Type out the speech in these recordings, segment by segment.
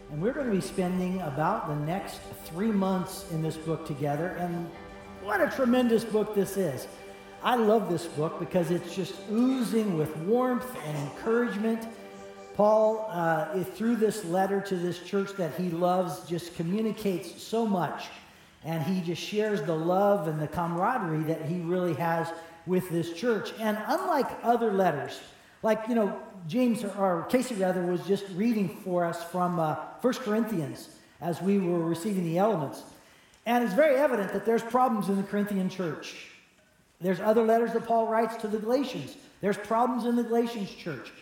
And we're going to be spending about the next 3 months in this book together. And what a tremendous book this is. I love this book because it's just oozing with warmth and encouragement. Paul, through this letter to this church that he loves, just communicates so much. And he just shares the love and the camaraderie that he really has with this church. And unlike other letters, like, James, or Casey rather, was just reading for us from 1 Corinthians as we were receiving the elements. And it's very evident that there's problems in the Corinthian church. There's other letters that Paul writes to the Galatians. There's problems in the Galatians church.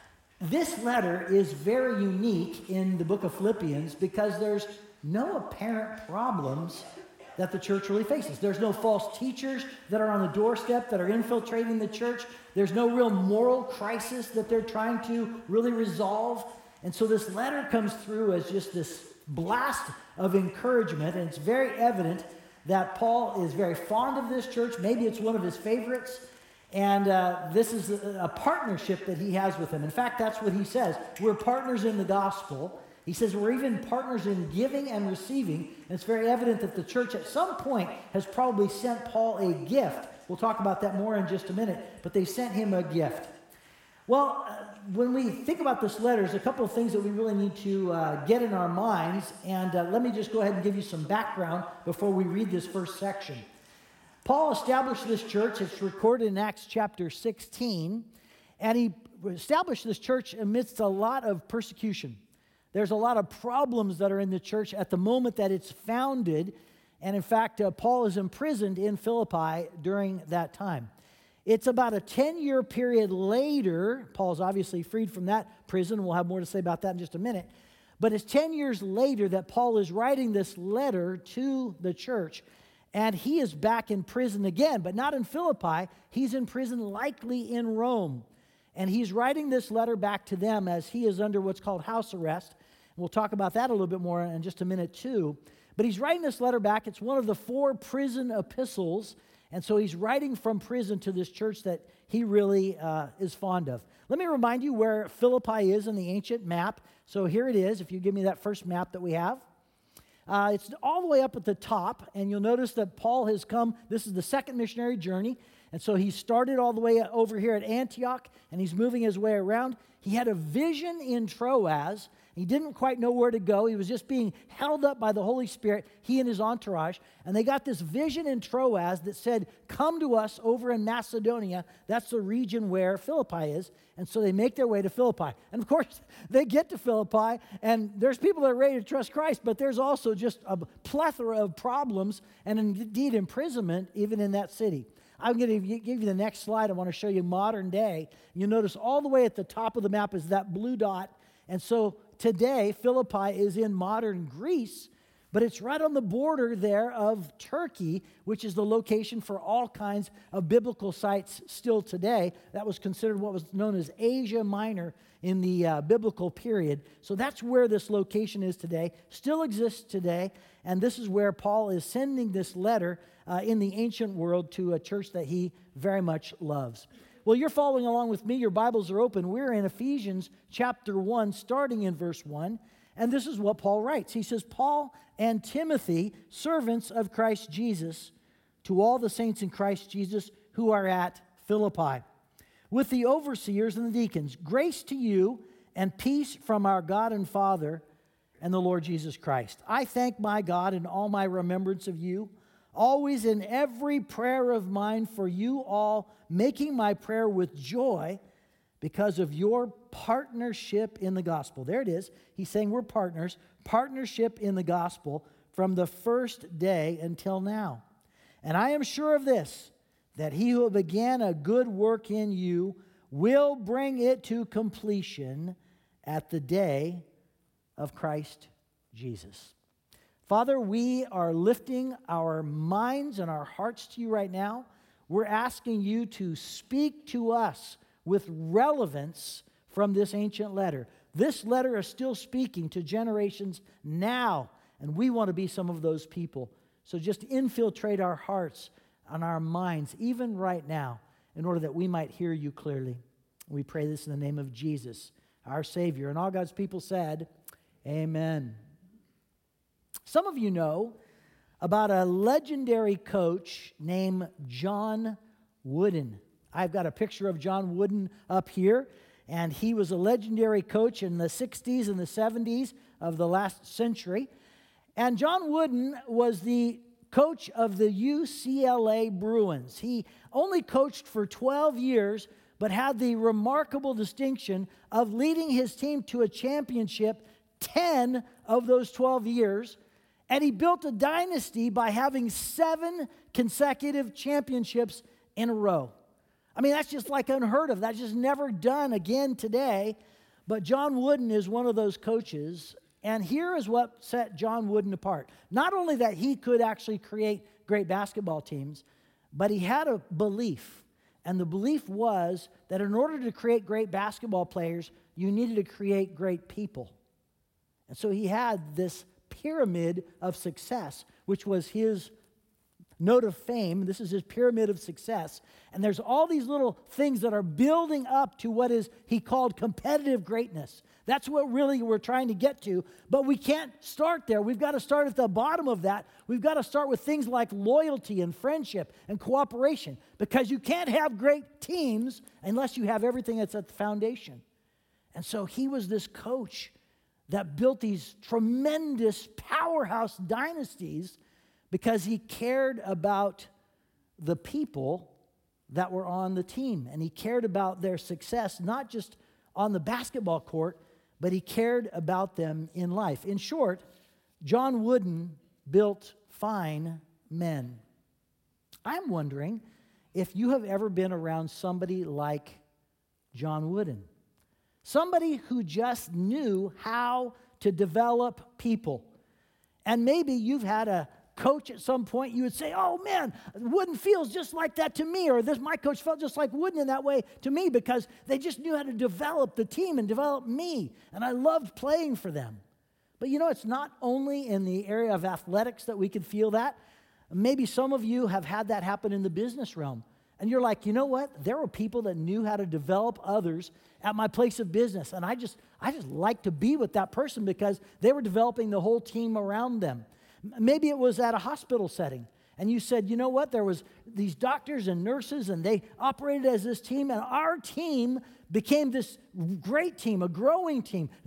This letter is very unique in the book of Philippians because there's no apparent problems that the church really faces. There's no false teachers that are on the doorstep that are infiltrating the church. There's no real moral crisis that they're trying to really resolve. And so this letter comes through as just this blast of encouragement, and it's very evident that Paul is very fond of this church. Maybe it's one of his favorites. And this is a partnership that he has with them. In fact, that's what he says. We're partners in the gospel. He says we're even partners in giving and receiving. And it's very evident that the church at some point has probably sent Paul a gift. We'll talk about that more in just a minute. But they sent him a gift. Well, when we think about this letter, there's a couple of things that we really need to get in our minds. And let me just go ahead and give you some background before we read this first section. Paul established this church. It's recorded in Acts chapter 16. And he established this church amidst a lot of persecution. There's a lot of problems that are in the church at the moment that it's founded. And in fact, Paul is imprisoned in Philippi during that time. It's about a 10-year period later. Paul's obviously freed from that prison. We'll have more to say about that in just a minute. But it's 10 years later that Paul is writing this letter to the church. And he is back in prison again, but not in Philippi. He's in prison likely in Rome. And he's writing this letter back to them as he is under what's called house arrest. We'll talk about that a little bit more in just a minute too. But he's writing this letter back. It's one of the 4 prison epistles. And so he's writing from prison to this church that he really is fond of. Let me remind you where Philippi is in the ancient map. So here it is, if you give me that first map that we have. It's all the way up at the top, and you'll notice that Paul has come. This is the second missionary journey, and so he started all the way over here at Antioch, and he's moving his way around. He had a vision in Troas. He didn't quite know where to go. He was just being held up by the Holy Spirit, he and his entourage, and they got this vision in Troas that said, come to us over in Macedonia. That's the region where Philippi is, and so they make their way to Philippi. And of course, they get to Philippi, and there's people that are ready to trust Christ, but there's also just a plethora of problems and indeed imprisonment even in that city. I'm going to give you the next slide. I want to show you modern day. You'll notice all the way at the top of the map is that blue dot. And so today, Philippi is in modern Greece, but it's right on the border there of Turkey, which is the location for all kinds of biblical sites still today. That was considered what was known as Asia Minor in the biblical period. So that's where this location is today, still exists today, and this is where Paul is sending this letter in the ancient world to a church that he very much loves. Well, you're following along with me. Your Bibles are open. We're in Ephesians chapter 1, starting in verse 1. And this is what Paul writes. He says, Paul and Timothy, servants of Christ Jesus, to all the saints in Christ Jesus who are at Philippi, with the overseers and the deacons, grace to you and peace from our God and Father and the Lord Jesus Christ. I thank my God in all my remembrance of you, always in every prayer of mine for you all, making my prayer with joy because of your partnership in the gospel. There it is. He's saying we're partners. Partnership in the gospel from the first day until now. And I am sure of this, that he who began a good work in you will bring it to completion at the day of Christ Jesus. Father, we are lifting our minds and our hearts to you right now. We're asking you to speak to us with relevance from this ancient letter. This letter is still speaking to generations now, and we want to be some of those people. So just infiltrate our hearts and our minds, even right now, in order that we might hear you clearly. We pray this in the name of Jesus, our Savior. And all God's people said, Amen. Some of you know about a legendary coach named John Wooden. I've got a picture of John Wooden up here, and he was a legendary coach in the 60s and the 70s of the last century. And John Wooden was the coach of the UCLA Bruins. He only coached for 12 years, but had the remarkable distinction of leading his team to a championship 10 of those 12 years. And he built a dynasty by having 7 consecutive championships in a row. I mean, that's just like unheard of. That's just never done again today. But John Wooden is one of those coaches. And here is what set John Wooden apart. Not only that he could actually create great basketball teams, but he had a belief. And the belief was that in order to create great basketball players, you needed to create great people. And so he had this pyramid of success, which was his note of fame. This is his pyramid of success. And there's all these little things that are building up to what is he called competitive greatness. That's what really we're trying to get to. But we can't start there. We've got to start at the bottom of that. We've got to start with things like loyalty and friendship and cooperation, because you can't have great teams unless you have everything that's at the foundation. And so he was this coach that built these tremendous powerhouse dynasties because he cared about the people that were on the team. And he cared about their success, not just on the basketball court, but he cared about them in life. In short, John Wooden built fine men. I'm wondering if you have ever been around somebody like John Wooden. Somebody who just knew how to develop people. And maybe you've had a coach at some point, you would say, oh man, Wooden feels just like that to me, or my coach felt just like Wooden in that way to me, because they just knew how to develop the team and develop me, and I loved playing for them. But you know, it's not only in the area of athletics that we can feel that. Maybe some of you have had that happen in the business realm. And you're like, you know what? There were people that knew how to develop others at my place of business. And I just like to be with that person because they were developing the whole team around them. Maybe it was at a hospital setting. And you said, you know what? There was these doctors and nurses, and they operated as this team. And our team became this great team, a growing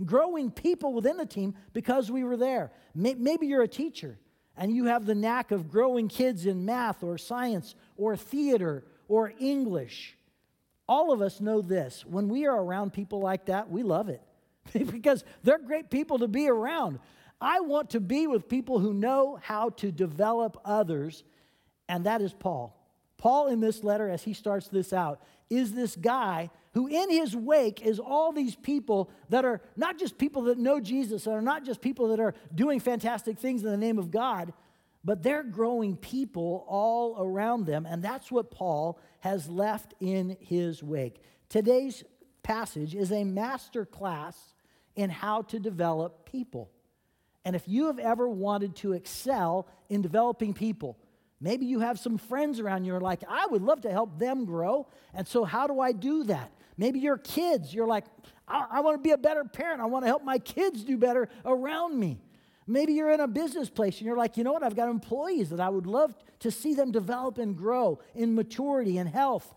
people within the team because we were there. Maybe you're a teacher, and you have the knack of growing kids in math or science or theater or English. All of us know this. When we are around people like that, we love it because they're great people to be around. I want to be with people who know how to develop others, and that is Paul. Paul, in this letter, as he starts this out, is this guy who in his wake is all these people that are not just people that know Jesus, and are not just people that are doing fantastic things in the name of God, but they're growing people all around them, and that's what Paul has left in his wake. Today's passage is a master class in how to develop people. And if you have ever wanted to excel in developing people, maybe you have some friends around you who are like, I would love to help them grow, and so how do I do that? Maybe your kids, you're like, I want to be a better parent. I want to help my kids do better around me. Maybe you're in a business place and you're like, you know what, I've got employees that I would love to see them develop and grow in maturity and health,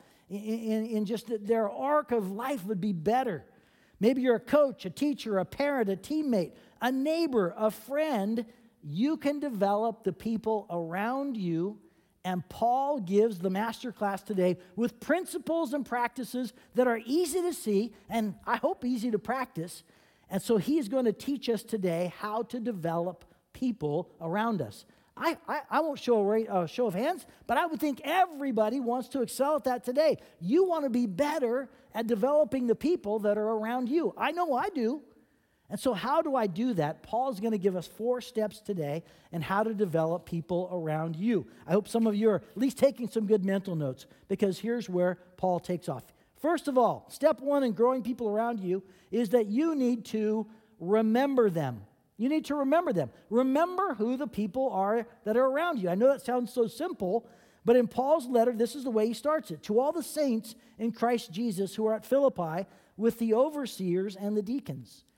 in just that their arc of life would be better. Maybe you're a coach, a teacher, a parent, a teammate, a neighbor, a friend. You can develop the people around you, and Paul gives the master class today with principles and practices that are easy to see and I hope easy to practice. And so he's going to teach us today how to develop people around us. I won't show a show of hands, but I would think everybody wants to excel at that today. You want to be better at developing the people that are around you. I know I do. And so how do I do that? Paul's going to give us 4 steps today in how to develop people around you. I hope some of you are at least taking some good mental notes, because here's where Paul takes off. First of all, step 1 in growing people around you is that you need to remember them. You need to remember them. Remember who the people are that are around you. I know that sounds so simple, but in Paul's letter, this is the way he starts it. To all the saints in Christ Jesus who are at Philippi with the overseers and the deacons.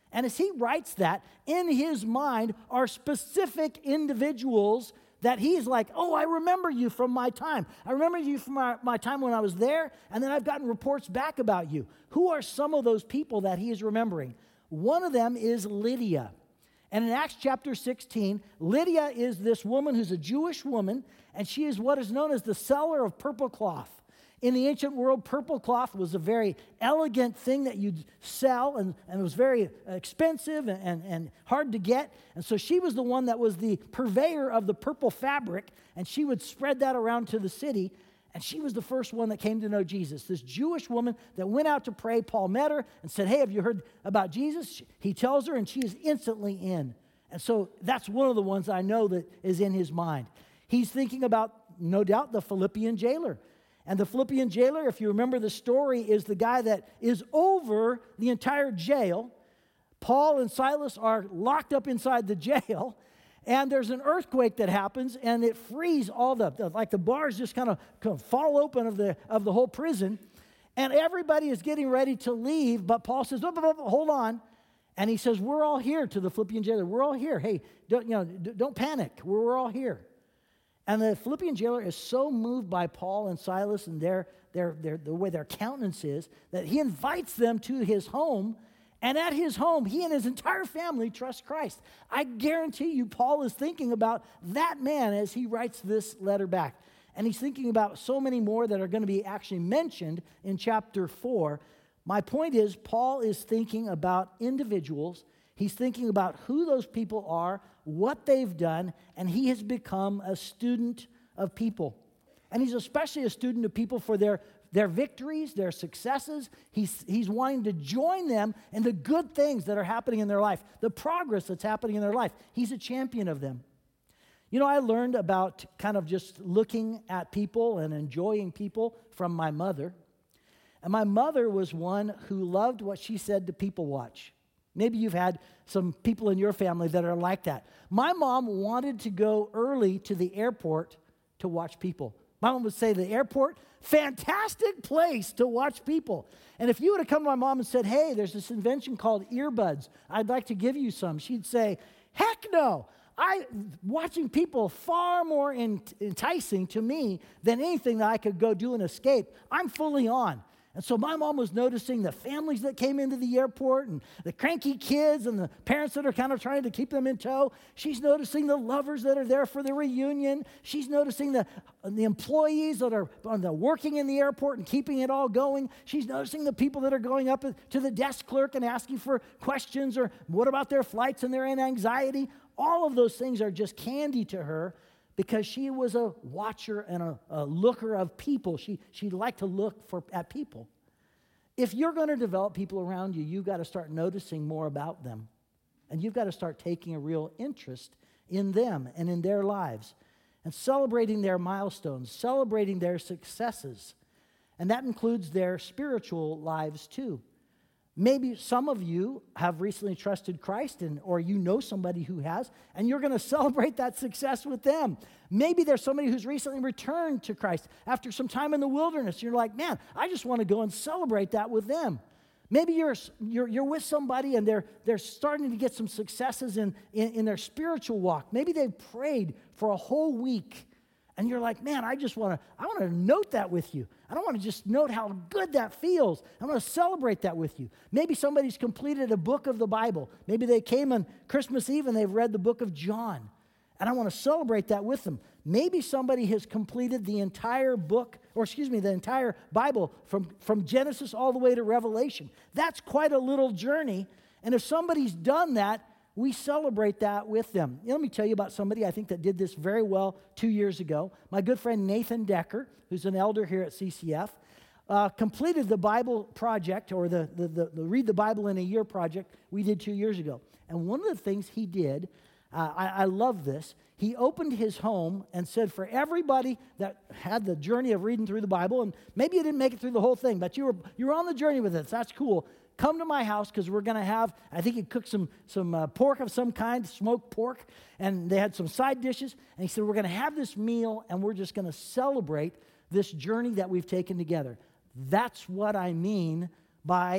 And as he writes that, in his mind are specific individuals that he's like, oh, I remember you from my time. I remember you from my time when I was there, and then I've gotten reports back about you. Who are some of those people that he is remembering? One of them is Lydia. And in Acts chapter 16, Lydia is this woman who's a Jewish woman, and she is what is known as the seller of purple cloth. In the ancient world, purple cloth was a very elegant thing that you'd sell, and it was very expensive and hard to get. And so she was the one that was the purveyor of the purple fabric, and she would spread that around to the city. And she was the first one that came to know Jesus. This Jewish woman that went out to pray, Paul met her and said, hey, have you heard about Jesus? He tells her, and she is instantly in. And so that's one of the ones I know that is in his mind. He's thinking about, no doubt, the Philippian jailer. And the Philippian jailer, if you remember the story, is the guy that is over the entire jail. Paul and Silas are locked up inside the jail, and there's an earthquake that happens, and it frees all the bars just kind of fall open of the whole prison, and everybody is getting ready to leave, but Paul says, hold on, and he says, we're all here, to the Philippian jailer. We're all here. Hey, don't panic. We're all here. And the Philippian jailer is so moved by Paul and Silas and the way their countenance is that he invites them to his home. And at his home, he and his entire family trust Christ. I guarantee you, Paul is thinking about that man as he writes this letter back. And he's thinking about so many more that are going to be actually mentioned in chapter 4. My point is, Paul is thinking about individuals. He's thinking about who those people are, what they've done, and he has become a student of people. And he's especially a student of people for their victories, their successes. He's wanting to join them in the good things that are happening in their life, the progress that's happening in their life. He's a champion of them. You know, I learned about kind of just looking at people and enjoying people from my mother. And my mother was one who loved what she said to people watch. Maybe you've had some people in your family that are like that. My mom wanted to go early to the airport to watch people. My mom would say, the airport, fantastic place to watch people. And if you would have come to my mom and said, hey, there's this invention called earbuds, I'd like to give you some, she'd say, heck no. Watching people far more enticing to me than anything that I could go do and escape. I'm fully on. And so my mom was noticing the families that came into the airport and the cranky kids and the parents that are kind of trying to keep them in tow. She's noticing the lovers that are there for the reunion. She's noticing the employees that are working in the airport and keeping it all going. She's noticing the people that are going up to the desk clerk and asking for questions or what about their flights and their anxiety. All of those things are just candy to her, because she was a watcher and a looker of people. She liked to look at people. If you're going to develop people around you, you've got to start noticing more about them. And you've got to start taking a real interest in them and in their lives. And celebrating their milestones, celebrating their successes. And that includes their spiritual lives too. Maybe some of you have recently trusted Christ, or you know somebody who has, and you're going to celebrate that success with them. Maybe there's somebody who's recently returned to Christ after some time in the wilderness. You're like, man, I just want to go and celebrate that with them. Maybe you're with somebody and they're starting to get some successes in their spiritual walk. Maybe they've prayed for a whole week. And you're like, man, I want to note that with you. I don't want to just note how good that feels. I want to celebrate that with you. Maybe somebody's completed a book of the Bible. Maybe they came on Christmas Eve and they've read the book of John. And I want to celebrate that with them. Maybe somebody has completed the entire the entire Bible from Genesis all the way to Revelation. That's quite a little journey. And if somebody's done that, we celebrate that with them. Let me tell you about somebody I think that did this very well 2 years ago. My good friend Nathan Decker, who's an elder here at CCF, completed the Bible project, or the Read the Bible in a Year project we did 2 years ago. And one of the things he did, I love this, he opened his home and said, for everybody that had the journey of reading through the Bible, and maybe you didn't make it through the whole thing, but you were on the journey with it, so that's cool. Come to my house, because we're going to have, I think he cooked some pork of some kind, smoked pork, and they had some side dishes. And he said, we're going to have this meal, and we're just going to celebrate this journey that we've taken together. That's what I mean by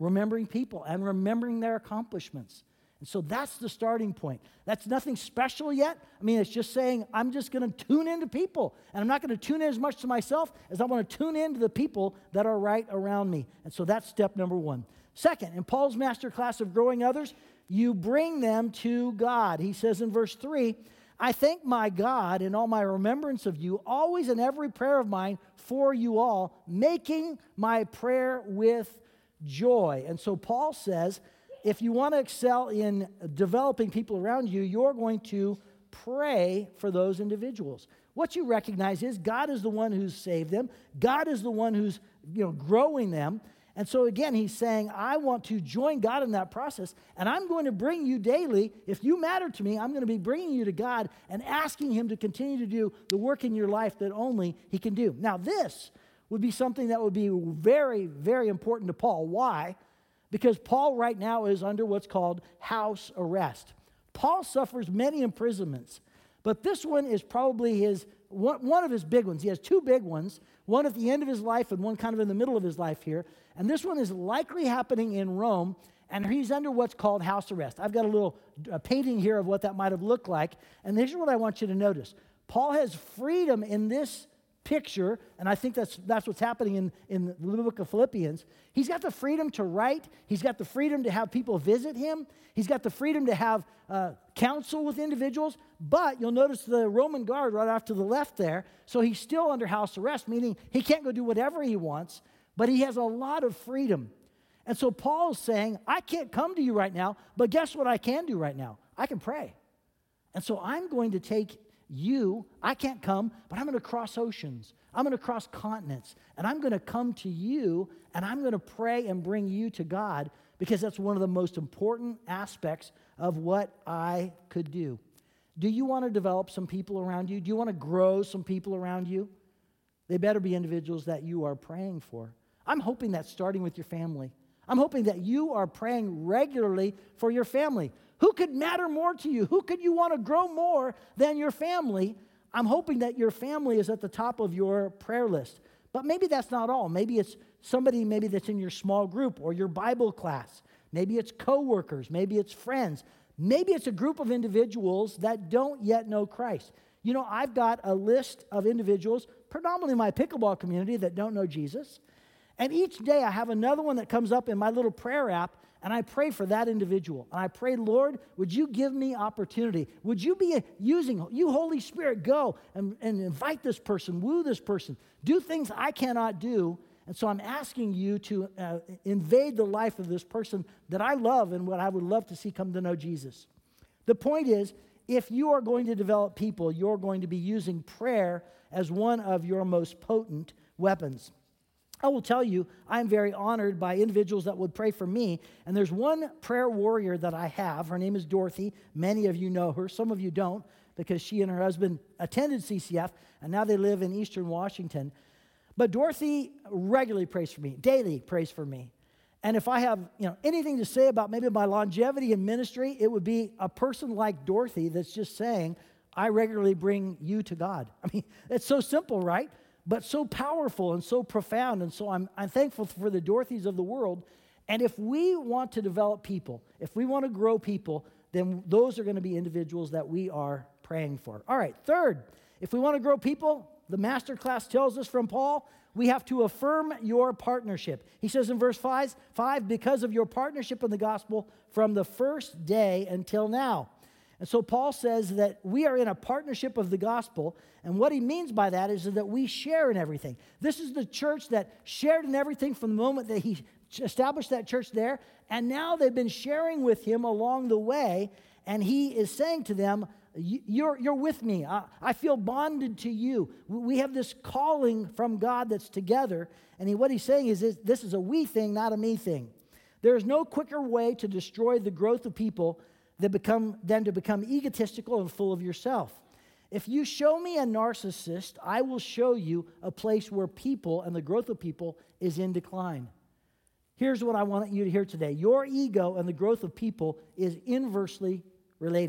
remembering people and remembering their accomplishments. And so that's the starting point. That's nothing special yet. I mean, it's just saying I'm just going to tune into people. And I'm not going to tune in as much to myself as I want to tune into the people that are right around me. And so that's step number one. Second, in Paul's master class of growing others, you bring them to God. He says in verse 3, I thank my God in all my remembrance of you, always in every prayer of mine for you all, making my prayer with joy. And so Paul says, if you want to excel in developing people around you, you're going to pray for those individuals. What you recognize is God is the one who's saved them. God is the one who's growing them. And so again, he's saying, I want to join God in that process, and I'm going to bring you daily. If you matter to me, I'm going to be bringing you to God and asking him to continue to do the work in your life that only he can do. Now, this would be something that would be very, very important to Paul. Why? Because Paul right now is under what's called house arrest. Paul suffers many imprisonments, but this one is probably one of his big ones. He has two big ones, one at the end of his life and one kind of in the middle of his life here. And this one is likely happening in Rome, and he's under what's called house arrest. I've got a little painting here of what that might have looked like, and here's what I want you to notice. Paul has freedom in this picture, and I think that's what's happening in the book of Philippians. He's got the freedom to write. He's got the freedom to have people visit him. He's got the freedom to have counsel with individuals. But you'll notice the Roman guard right off to the left there. So he's still under house arrest, meaning he can't go do whatever he wants, but he has a lot of freedom. And so Paul is saying, I can't come to you right now, but guess what I can do right now? I can pray. And so I'm going to take you, I can't come, but I'm going to cross oceans. I'm going to cross continents, and I'm going to come to you, and I'm going to pray and bring you to God, because that's one of the most important aspects of what I could do. Do you want to develop some people around you? Do you want to grow some people around you? They better be individuals that you are praying for. I'm hoping that's starting with your family. I'm hoping that you are praying regularly for your family. Who could matter more to you? Who could you want to grow more than your family? I'm hoping that your family is at the top of your prayer list. But maybe that's not all. Maybe it's somebody that's in your small group or your Bible class. Maybe it's coworkers. Maybe it's friends. Maybe it's a group of individuals that don't yet know Christ. You know, I've got a list of individuals, predominantly my pickleball community, that don't know Jesus. And each day I have another one that comes up in my little prayer app, and I pray for that individual. And I pray, Lord, would you give me opportunity? Would you be using, you Holy Spirit, go and invite this person, woo this person, do things I cannot do. And so I'm asking you to invade the life of this person that I love and what I would love to see come to know Jesus. The point is, if you are going to develop people, you're going to be using prayer as one of your most potent weapons. I will tell you, I'm very honored by individuals that would pray for me. And there's one prayer warrior that I have. Her name is Dorothy. Many of you know her. Some of you don't, because she and her husband attended CCF, and now they live in Eastern Washington. But Dorothy regularly prays for me, daily prays for me. And if I have anything to say about maybe my longevity in ministry, it would be a person like Dorothy that's just saying, I regularly bring you to God. I mean, it's so simple, right? But so powerful and so profound. And so I'm thankful for the Dorothys of the world. And if we want to develop people, if we want to grow people, then those are going to be individuals that we are praying for. All right, third, if we want to grow people, the master class tells us from Paul, we have to affirm your partnership. He says in verse 5, because of your partnership in the gospel from the first day until now. And so Paul says that we are in a partnership of the gospel, and what he means by that is that we share in everything. This is the church that shared in everything from the moment that he established that church there, and now they've been sharing with him along the way, and he is saying to them, you're with me. I feel bonded to you. We have this calling from God that's together, and what he's saying is this is a we thing, not a me thing. There is no quicker way to destroy the growth of people than to become egotistical and full of yourself. If you show me a narcissist, I will show you a place where people and the growth of people is in decline. Here's what I want you to hear today. Your ego and the growth of people is inversely related.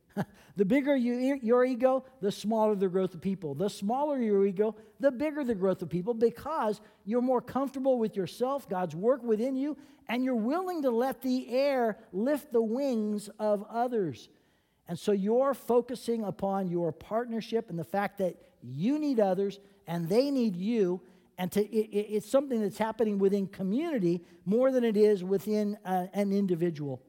The bigger your ego, the smaller the growth of people. The smaller your ego, the bigger the growth of people, because you're more comfortable with yourself, God's work within you, and you're willing to let the air lift the wings of others. And so you're focusing upon your partnership and the fact that you need others and they need you. And it's something that's happening within community more than it is within an individual.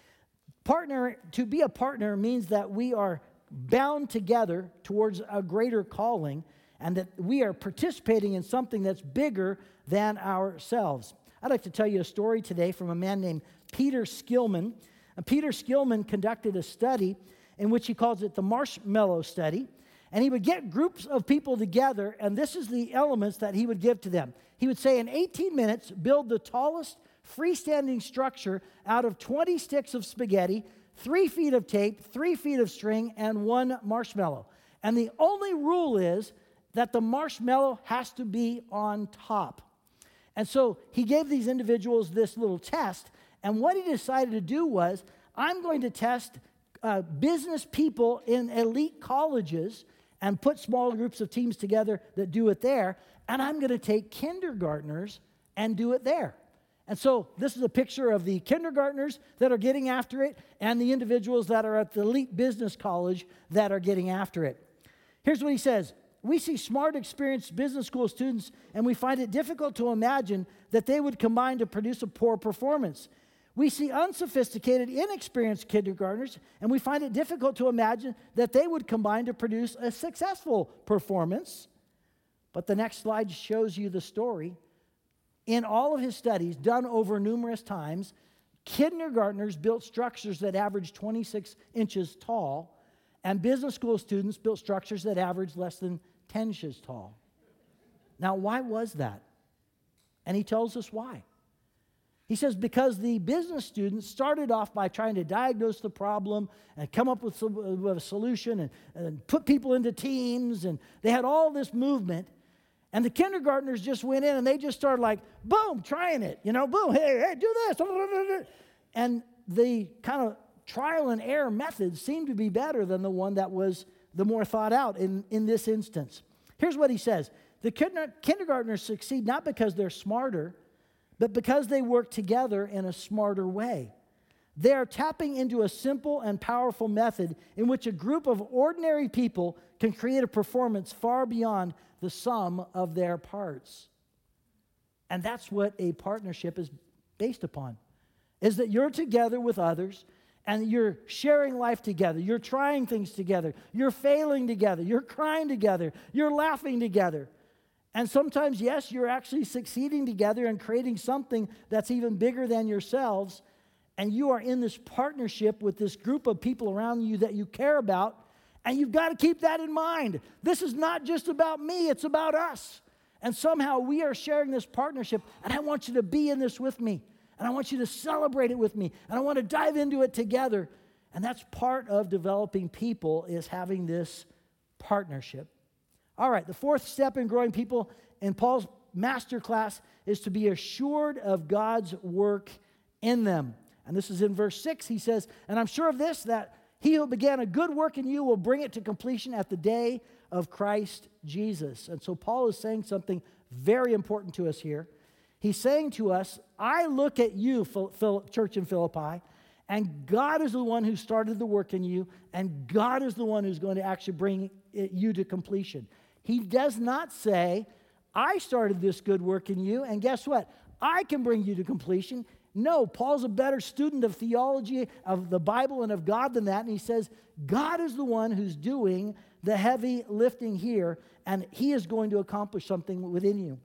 To be a partner means that we are bound together towards a greater calling and that we are participating in something that's bigger than ourselves. I'd like to tell you a story today from a man named Peter Skillman. Peter Skillman conducted a study in which he calls it the Marshmallow Study. And he would get groups of people together, and this is the elements that he would give to them. He would say, in 18 minutes, build the tallest freestanding structure out of 20 sticks of spaghetti, 3 feet of tape, 3 feet of string, and 1 marshmallow. And the only rule is that the marshmallow has to be on top. And so he gave these individuals this little test, and what he decided to do was, I'm going to test business people in elite colleges and put small groups of teams together that do it there, and I'm going to take kindergartners and do it there. And so this is a picture of the kindergartners that are getting after it and the individuals that are at the elite business college that are getting after it. Here's what he says. We see smart, experienced business school students, and we find it difficult to imagine that they would combine to produce a poor performance. We see unsophisticated, inexperienced kindergartners, and we find it difficult to imagine that they would combine to produce a successful performance. But the next slide shows you the story. In all of his studies, done over numerous times, kindergartners built structures that averaged 26 inches tall, and business school students built structures that averaged less than 10 inches tall. Now, why was that? And he tells us why. He says because the business students started off by trying to diagnose the problem and come up with a solution and put people into teams, and they had all this movement. And the kindergartners just went in and they just started like, boom, trying it. Boom, hey, do this. And the kind of trial and error methods seemed to be better than the one that was the more thought out in this instance. Here's what he says. The kindergartners succeed not because they're smarter, but because they work together in a smarter way. They are tapping into a simple and powerful method in which a group of ordinary people can create a performance far beyond the sum of their parts. And that's what a partnership is based upon, is that you're together with others and you're sharing life together. You're trying things together. You're failing together. You're crying together. You're laughing together. And sometimes, yes, you're actually succeeding together and creating something that's even bigger than yourselves. And you are in this partnership with this group of people around you that you care about. And you've got to keep that in mind. This is not just about me, it's about us. And somehow we are sharing this partnership, and I want you to be in this with me. And I want you to celebrate it with me. And I want to dive into it together. And that's part of developing people, is having this partnership. All right, the fourth step in growing people in Paul's master class is to be assured of God's work in them. And this is in verse 6. He says, and I'm sure of this, that he who began a good work in you will bring it to completion at the day of Christ Jesus. And so Paul is saying something very important to us here. He's saying to us, I look at you, church in Philippi, and God is the one who started the work in you, and God is the one who's going to actually bring you to completion. He does not say, I started this good work in you, and guess what? I can bring you to completion. No, Paul's a better student of theology, of the Bible, and of God than that. And he says, God is the one who's doing the heavy lifting here, and he is going to accomplish something within you.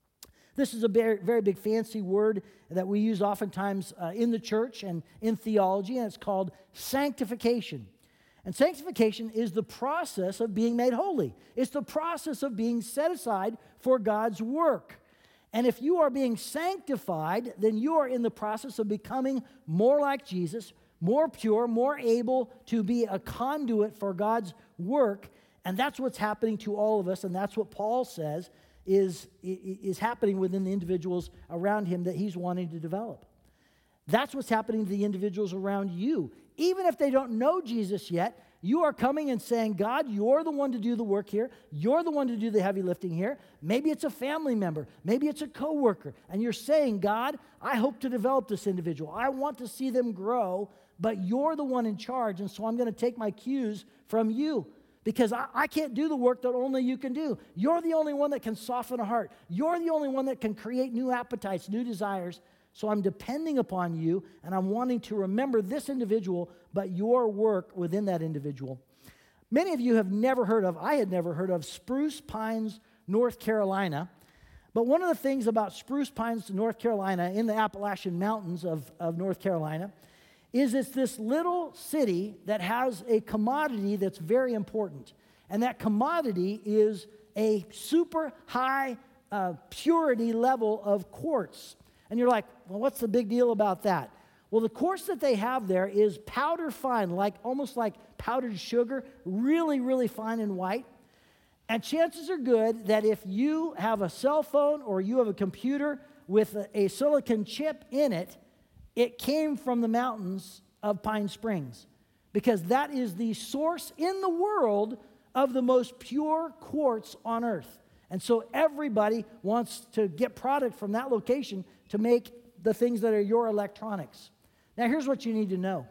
This is a very, very big fancy word that we use oftentimes in the church and in theology, and it's called sanctification. And sanctification is the process of being made holy. It's the process of being set aside for God's work. And if you are being sanctified, then you are in the process of becoming more like Jesus, more pure, more able to be a conduit for God's work. And that's what's happening to all of us, and that's what Paul says is happening within the individuals around him that he's wanting to develop. That's what's happening to the individuals around you even if they don't know Jesus yet, you are coming and saying, God, you're the one to do the work here. You're the one to do the heavy lifting here. Maybe it's a family member. Maybe it's a coworker. And you're saying, God, I hope to develop this individual. I want to see them grow, but you're the one in charge. And so I'm going to take my cues from you because I can't do the work that only you can do. You're the only one that can soften a heart. You're the only one that can create new appetites, new desires. So I'm depending upon you, and I'm wanting to remember this individual, but your work within that individual. Many of you have never heard of, I had never heard of Spruce Pines, North Carolina. But one of the things about Spruce Pines, North Carolina, in the Appalachian Mountains of North Carolina, is it's this little city that has a commodity that's very important. And that commodity is a super high purity level of quartz. And you're like, well, what's the big deal about that? Well, the quartz that they have there is powder fine, almost like powdered sugar, really, really fine and white. And chances are good that if you have a cell phone or you have a computer with a silicon chip in it, it came from the mountains of Pine Springs, because that is the source in the world of the most pure quartz on earth. And so everybody wants to get product from that location to make the things that are your electronics. Now, here's what you need to know.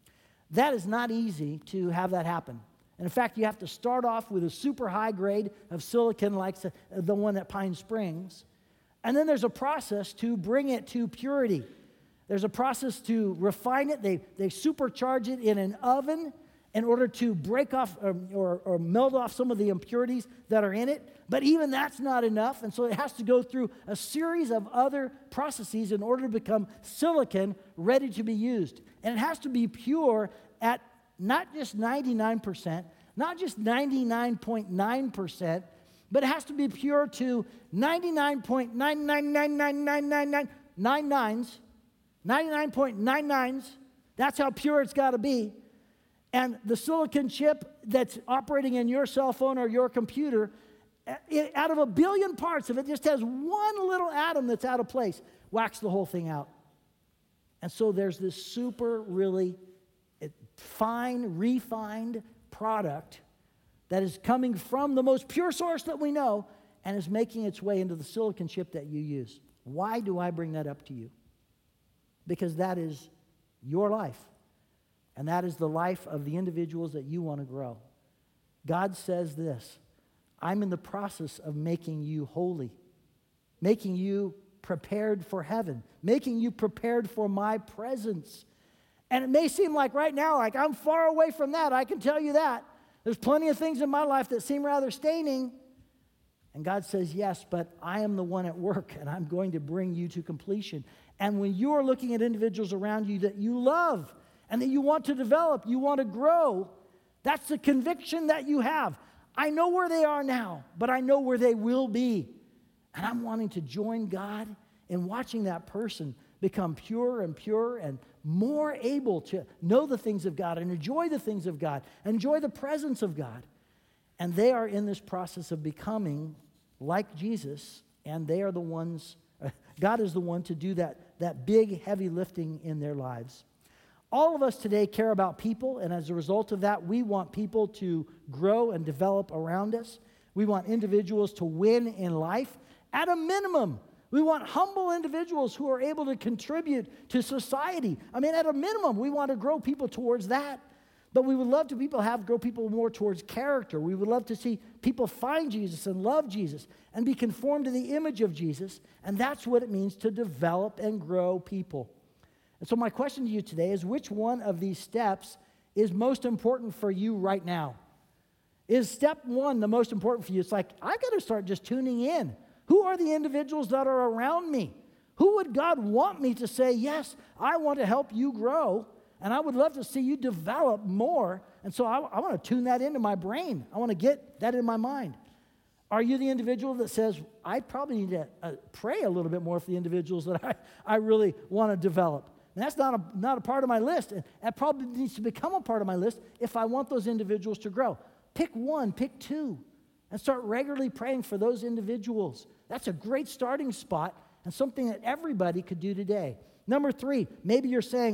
That is not easy to have that happen. And in fact, you have to start off with a super high grade of silicon like the one at Pine Springs. And then there's a process to bring it to purity. There's a process to refine it. They supercharge it in an oven in order to break off or melt off some of the impurities that are in it. But even that's not enough, and so it has to go through a series of other processes in order to become silicon ready to be used. And it has to be pure at not just 99%, not just 99.9%, but it has to be pure to 99.99999999s. That's how pure it's got to be. And the silicon chip that's operating in your cell phone or your computer, out of a billion parts, if it just has one little atom that's out of place, whacks the whole thing out. And so there's this super, really fine, refined product that is coming from the most pure source that we know and is making its way into the silicon chip that you use. Why do I bring that up to you? Because that is your life. And that is the life of the individuals that you want to grow. God says this, I'm in the process of making you holy, making you prepared for heaven, making you prepared for my presence. And it may seem like right now, like I'm far away from that. I can tell you that. There's plenty of things in my life that seem rather staining. And God says, yes, but I am the one at work, and I'm going to bring you to completion. And when you are looking at individuals around you that you love and that you want to develop, you want to grow, that's the conviction that you have. I know where they are now, but I know where they will be. And I'm wanting to join God in watching that person become purer and more able to know the things of God and enjoy the things of God, enjoy the presence of God. And they are in this process of becoming like Jesus, and they are the ones, God is the one to do that big, heavy lifting in their lives. All of us today care about people, and as a result of that, we want people to grow and develop around us. We want individuals to win in life. At a minimum, we want humble individuals who are able to contribute to society. I mean, at a minimum, we want to grow people towards that. But we would love to grow people more towards character. We would love to see people find Jesus and love Jesus and be conformed to the image of Jesus. And that's what it means to develop and grow people. And so my question to you today is, which one of these steps is most important for you right now? Is step one the most important for you? It's like, I got to start just tuning in. Who are the individuals that are around me? Who would God want me to say, yes, I want to help you grow, and I would love to see you develop more. And so I want to tune that into my brain. I want to get that in my mind. Are you the individual that says, I probably need to pray a little bit more for the individuals that I really want to develop? And that's not a part of my list. And that probably needs to become a part of my list if I want those individuals to grow. Pick one, pick two, and start regularly praying for those individuals. That's a great starting spot and something that everybody could do today. Number three, maybe you're saying,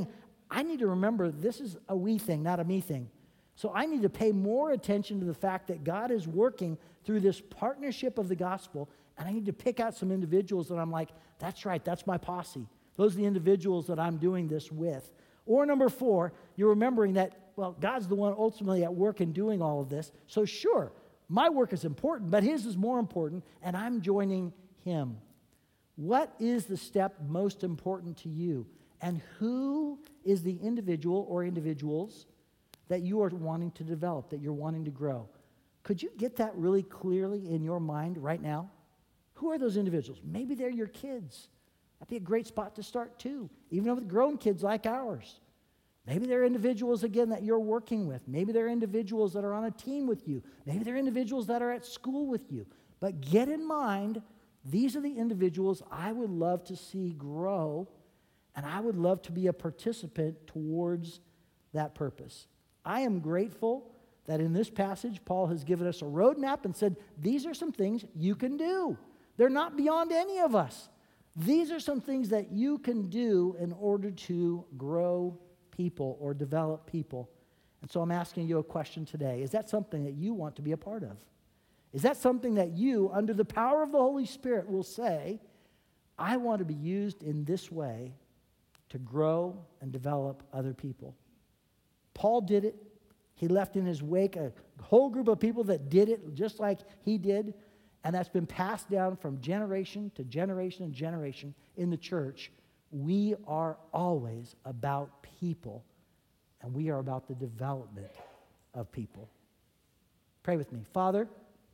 I need to remember this is a we thing, not a me thing. So I need to pay more attention to the fact that God is working through this partnership of the gospel, and I need to pick out some individuals that I'm like, that's right, that's my posse. Those are the individuals that I'm doing this with. Or number 4, you're remembering that, well, God's the one ultimately at work in doing all of this. So sure, my work is important, but his is more important, and I'm joining him. What is the step most important to you? And who is the individual or individuals that you are wanting to develop, that you're wanting to grow? Could you get that really clearly in your mind right now? Who are those individuals? Maybe they're your kids. That'd be a great spot to start too, even with grown kids like ours. Maybe they're individuals, again, that you're working with. Maybe they're individuals that are on a team with you. Maybe they're individuals that are at school with you. But get in mind, these are the individuals I would love to see grow, and I would love to be a participant towards that purpose. I am grateful that in this passage, Paul has given us a roadmap and said, these are some things you can do. They're not beyond any of us. These are some things that you can do in order to grow people or develop people. And so I'm asking you a question today. Is that something that you want to be a part of? Is that something that you, under the power of the Holy Spirit, will say, I want to be used in this way to grow and develop other people? Paul did it. He left in his wake a whole group of people that did it just like he did, and that's been passed down from generation to generation and generation in the church. We are always about people, and we are about the development of people. Pray with me. Father,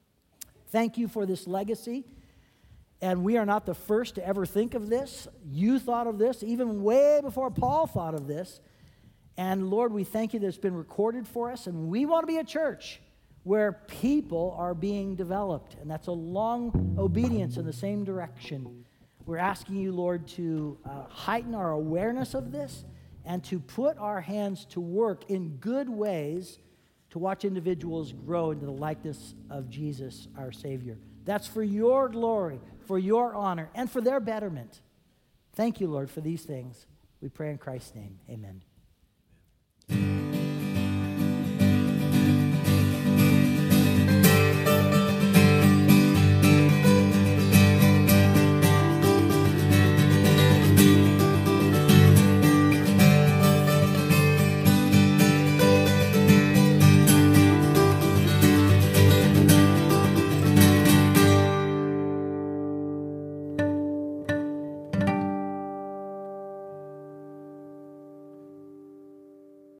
thank you for this legacy, and we are not the first to ever think of this. You thought of this even way before Paul thought of this. And Lord, we thank you that it's been recorded for us, and we want to be a church where people are being developed, and that's a long obedience in the same direction. We're asking you, Lord, to heighten our awareness of this and to put our hands to work in good ways to watch individuals grow into the likeness of Jesus, our Savior. That's for your glory, for your honor, and for their betterment. Thank you, Lord, for these things. We pray in Christ's name. Amen.